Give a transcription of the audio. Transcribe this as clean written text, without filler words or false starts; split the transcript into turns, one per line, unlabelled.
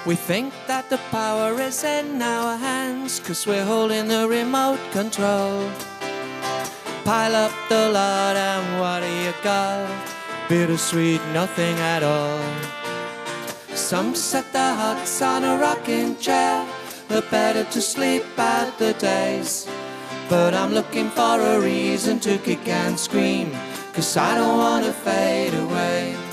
We think that the power is in our hands, 'cause we're holding the remote control. Pile up the lot and what do you got? Bittersweet, nothing at all. Some set their hearts on a rocking chair, the better to sleep out the days. But I'm looking for a reason to kick and scream, 'cause I don't wanna fade away.